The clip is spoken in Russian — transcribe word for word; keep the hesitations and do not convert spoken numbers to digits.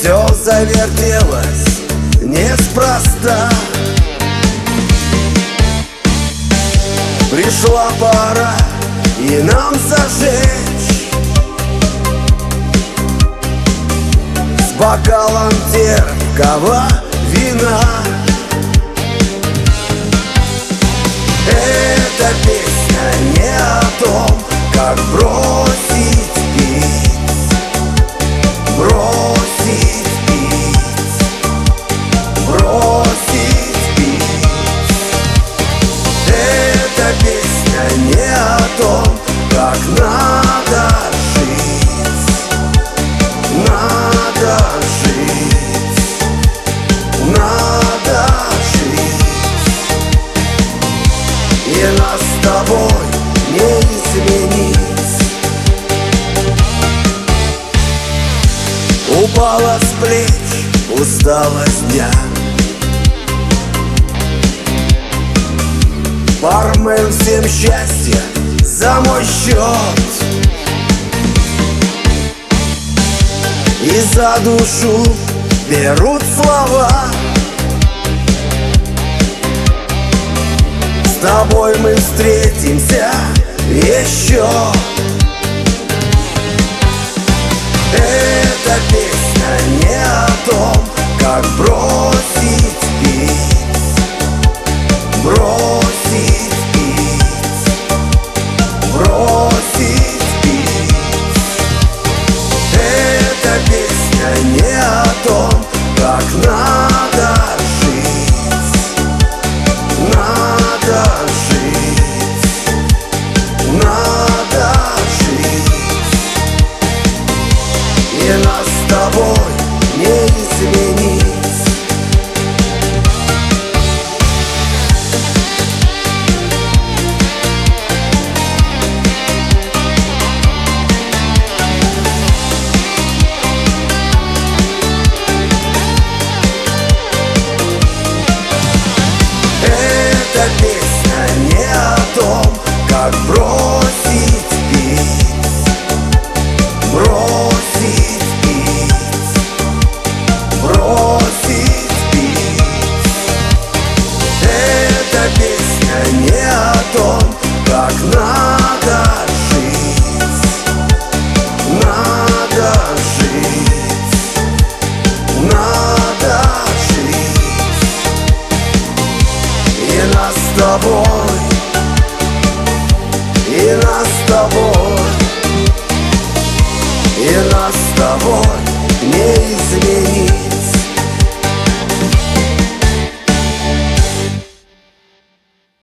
Все завертелось неспроста. Пришла пора и нам зажечь с бокалом терпкого вина. Эта песня не о том, как бросить пить, бросить пить, бросить пить. Эта песня не о том, как надо жить, надо жить, надо жить. И нас с тобой не изменить. Упала с плеч усталость дня. Бармен, всем счастья за мой счет. И за душу берут слова. С тобой мы встретимся еще. Эта песня не о том, как бросить пить, бросить пить, бросить пить. Эта песня не о том, как надо жить, надо жить, надо жить. И нас с тобой не изменить. Эта песня не о том, как бросить пить, бросить пить, бросить пить. Эта песня не о том, как надо жить, надо жить, надо жить. И нас с тобой, и нас с тобой, и нас с тобой не изменить.